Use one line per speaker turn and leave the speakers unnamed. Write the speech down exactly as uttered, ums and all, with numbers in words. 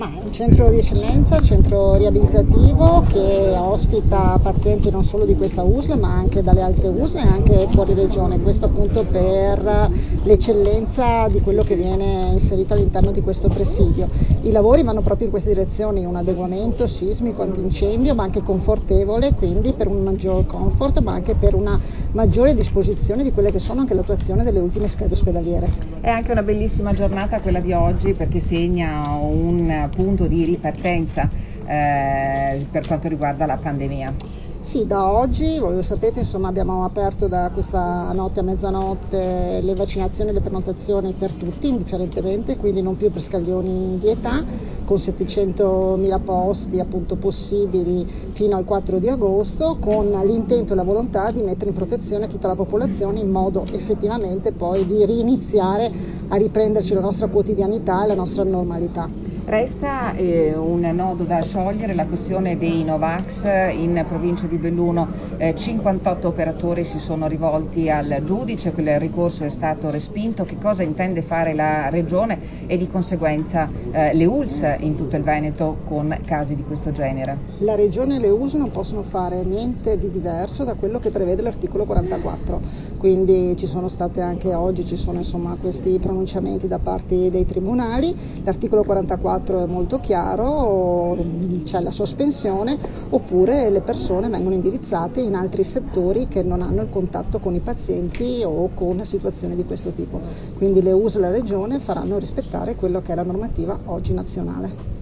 Ma è un centro di eccellenza, centro riabilitativo che ospita pazienti non solo di questa U S L ma anche dalle altre U S L e anche fuori regione, questo appunto per l'eccellenza di quello che viene inserito all'interno di questo presidio. I lavori vanno proprio in questa direzione, un adeguamento sismico, antincendio ma anche confortevole, quindi per un maggior comfort ma anche per una maggiore disposizione di quelle che sono anche l'attuazione delle ultime schede ospedaliere.
È anche una bellissima giornata quella di oggi perché segna un punto di ripartenza eh, per quanto riguarda la pandemia.
Sì, da oggi, voi lo sapete, insomma, abbiamo aperto da questa notte a mezzanotte le vaccinazioni e le prenotazioni per tutti, indifferentemente, quindi non più per scaglioni di età, con settecentomila posti appunto possibili fino al quattro di agosto, con l'intento e la volontà di mettere in protezione tutta la popolazione in modo effettivamente poi di riniziare a riprenderci la nostra quotidianità e la nostra normalità.
Resta eh, un nodo da sciogliere, la questione dei Novax. In provincia di Belluno eh, cinquantotto operatori si sono rivolti al giudice, quel ricorso è stato respinto. Che cosa intende fare la Regione e di conseguenza eh, le U L S in tutto il Veneto con casi di questo genere?
La Regione e le U S L non possono fare niente di diverso da quello che prevede l'articolo quarantaquattro, quindi ci sono state anche oggi, ci sono insomma questi pronunciamenti da parte dei tribunali. L'articolo quarantaquattro è molto chiaro, c'è la sospensione oppure le persone vengono indirizzate in altri settori che non hanno il contatto con i pazienti o con situazioni di questo tipo, quindi le U S L e la Regione faranno rispettare quello che è la normativa oggi nazionale.